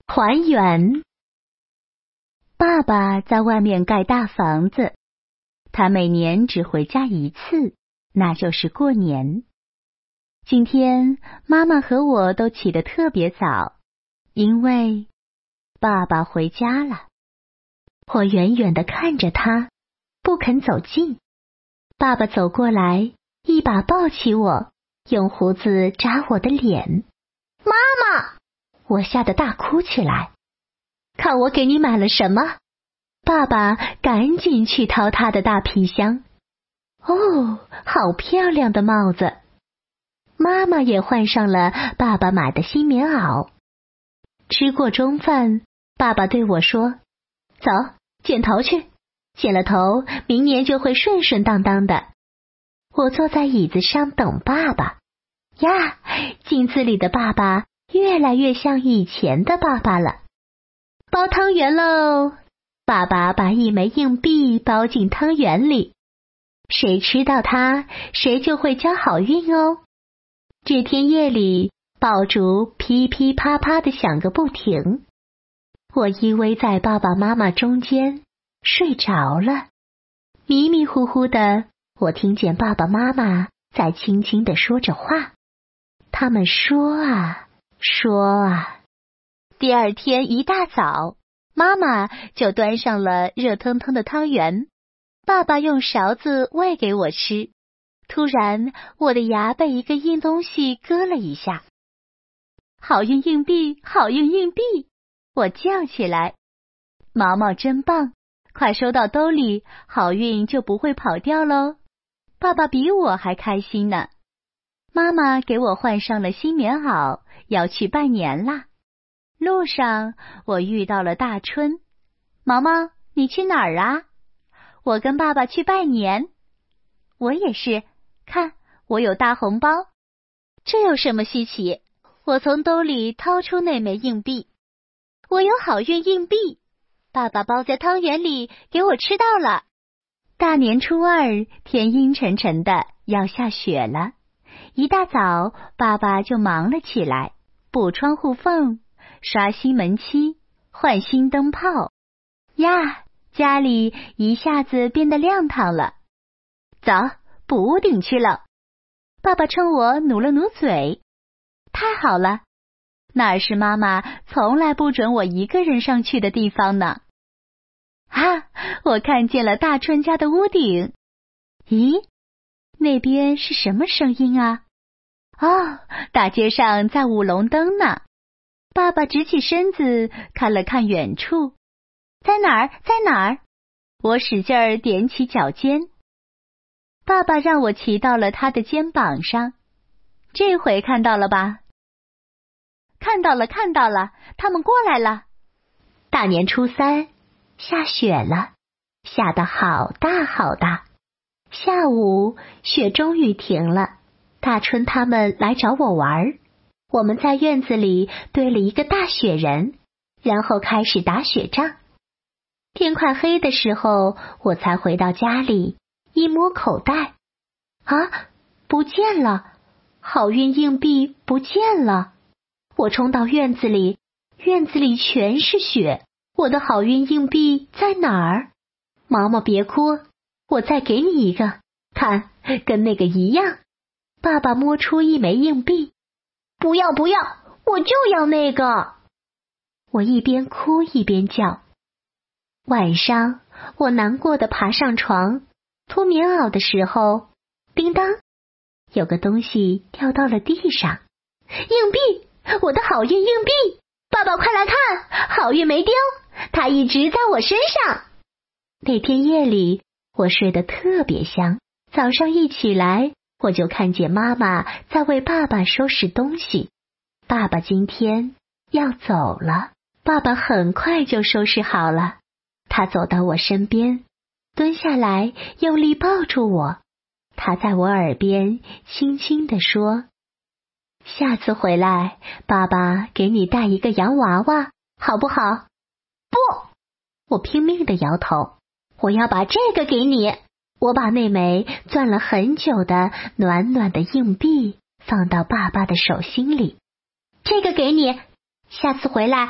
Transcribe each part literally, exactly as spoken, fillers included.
还原。爸爸在外面盖大房子，他每年只回家一次，那就是过年。今天妈妈和我都起得特别早，因为爸爸回家了。我远远地看着他，不肯走近。爸爸走过来，一把抱起我，用胡子扎我的脸。妈妈！我吓得大哭起来。看我给你买了什么？爸爸赶紧去掏他的大皮箱。哦，好漂亮的帽子。妈妈也换上了爸爸买的新棉袄。吃过中饭，爸爸对我说：走，剪头去，剪了头，明年就会顺顺当当的。我坐在椅子上等爸爸。呀，镜子里的爸爸越来越像以前的爸爸了。包汤圆喽！爸爸把一枚硬币包进汤圆里，谁吃到它，谁就会交好运哦。这天夜里，爆竹噼噼啪啪地响个不停。我依偎在爸爸妈妈中间，睡着了。迷迷糊糊的，我听见爸爸妈妈在轻轻地说着话。他们说啊说啊。第二天一大早，妈妈就端上了热腾腾的汤圆，爸爸用勺子喂给我吃。突然，我的牙被一个硬东西割了一下。好运硬币，好运硬币！我叫起来。毛毛真棒，快收到兜里，好运就不会跑掉喽。爸爸比我还开心呢。妈妈给我换上了新棉袄，要去拜年啦。路上，我遇到了大春。毛毛，你去哪儿啊？我跟爸爸去拜年。我也是，看，我有大红包。这有什么稀奇？我从兜里掏出那枚硬币。我有好运硬币，爸爸包在汤圆里给我吃到了。大年初二，天阴沉沉的，要下雪了。一大早，爸爸就忙了起来，补窗户缝，刷新门漆，换新灯泡。呀，家里一下子变得亮堂了。走，补屋顶去了。爸爸冲我努了努嘴。太好了，那儿是妈妈从来不准我一个人上去的地方呢。啊，我看见了大春家的屋顶。咦，那边是什么声音啊？哦，大街上在舞龙灯呢。爸爸直起身子看了看远处。在哪儿？在哪儿？我使劲儿踮起脚尖。爸爸让我骑到了他的肩膀上。这回看到了吧？看到了，看到了，他们过来了。大年初三，下雪了，下得好大好大。下午，雪终于停了。大春他们来找我玩，我们在院子里堆了一个大雪人，然后开始打雪仗。天快黑的时候，我才回到家里，一摸口袋，啊，不见了！好运硬币不见了！我冲到院子里，院子里全是雪，我的好运硬币在哪儿？毛毛别哭，我再给你一个，看，跟那个一样。爸爸摸出一枚硬币。不要不要，我就要那个！我一边哭一边叫。晚上，我难过的爬上床，脱棉袄的时候，叮当，有个东西掉到了地上。硬币！我的好运硬币！爸爸快来看，好运没丢，它一直在我身上。那天夜里，我睡得特别香，早上一起来，我就看见妈妈在为爸爸收拾东西。爸爸今天要走了。爸爸很快就收拾好了。他走到我身边，蹲下来用力抱住我。他在我耳边轻轻地说：下次回来，爸爸给你带一个洋娃娃，好不好？不！我拼命地摇头。我要把这个给你。我把那枚攥了很久的暖暖的硬币放到爸爸的手心里。这个给你，下次回来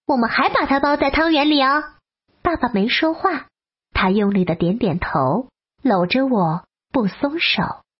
我们还把它包在汤圆里哦。爸爸没说话，他用力的点点头，搂着我不松手。